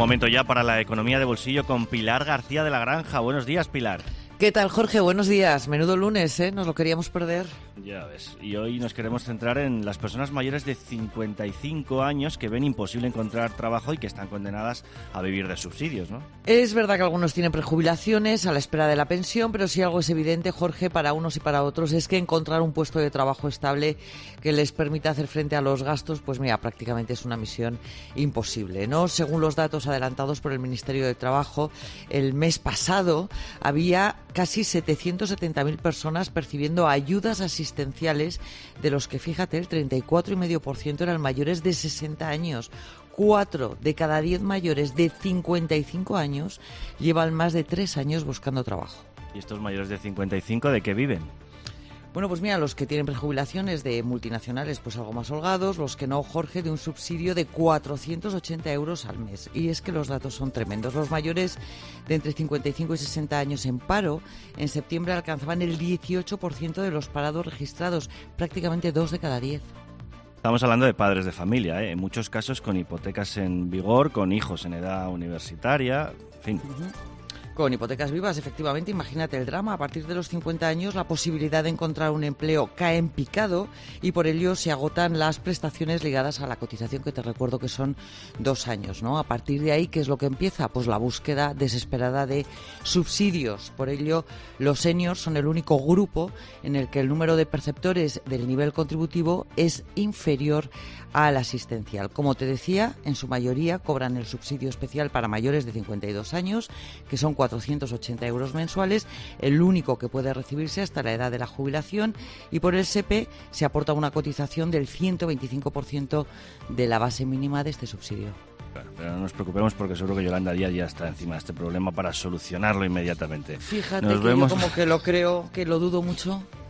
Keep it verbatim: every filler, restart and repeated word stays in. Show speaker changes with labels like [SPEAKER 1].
[SPEAKER 1] Momento ya para la economía de bolsillo con Pilar García de la Granja. Buenos días, Pilar.
[SPEAKER 2] ¿Qué tal, Jorge? Buenos días. Menudo lunes, ¿eh? Nos lo queríamos perder.
[SPEAKER 1] Ya ves. Y hoy nos queremos centrar en las personas mayores de cincuenta y cinco años que ven imposible encontrar trabajo y que están condenadas a vivir de subsidios, ¿no?
[SPEAKER 2] Es verdad que algunos tienen prejubilaciones a la espera de la pensión, pero sí algo es evidente, Jorge, para unos y para otros, es que encontrar un puesto de trabajo estable que les permita hacer frente a los gastos, pues mira, prácticamente es una misión imposible, ¿no? Según los datos adelantados por el Ministerio de Trabajo, el mes pasado había casi setecientas setenta mil personas percibiendo ayudas asistenciales, de los que, fíjate, el treinta y cuatro coma cinco por ciento eran mayores de sesenta años. Cuatro de cada diez mayores de cincuenta y cinco años llevan más de tres años buscando trabajo.
[SPEAKER 1] ¿Y estos mayores de cincuenta y cinco de qué viven?
[SPEAKER 2] Bueno, pues mira, los que tienen prejubilaciones de multinacionales, pues algo más holgados, los que no, Jorge, de un subsidio de cuatrocientos ochenta euros al mes. Y es que los datos son tremendos. Los mayores de entre cincuenta y cinco y sesenta años en paro, en septiembre alcanzaban el dieciocho por ciento de los parados registrados, prácticamente dos de cada diez.
[SPEAKER 1] Estamos hablando de padres de familia, ¿eh? En muchos casos con hipotecas en vigor, con hijos en edad universitaria, en fin.
[SPEAKER 2] Uh-huh. Con hipotecas vivas, efectivamente, imagínate el drama. A partir de los cincuenta años, la posibilidad de encontrar un empleo cae en picado y por ello se agotan las prestaciones ligadas a la cotización, que te recuerdo que son dos años, ¿no? A partir de ahí, ¿qué es lo que empieza? Pues la búsqueda desesperada de subsidios. Por ello, los seniors son el único grupo en el que el número de perceptores del nivel contributivo es inferior al asistencial. Como te decía, en su mayoría cobran el subsidio especial para mayores de cincuenta y dos años, que son cuatrocientos ochenta euros mensuales, el único que puede recibirse hasta la edad de la jubilación, y por el S E P E se aporta una cotización del ciento veinticinco por ciento de la base mínima de este subsidio.
[SPEAKER 1] Claro, pero no nos preocupemos porque seguro que Yolanda Díaz ya está encima de este problema para solucionarlo inmediatamente.
[SPEAKER 2] Fíjate
[SPEAKER 1] nos
[SPEAKER 2] que
[SPEAKER 1] vemos...
[SPEAKER 2] yo como que lo creo, que lo dudo mucho.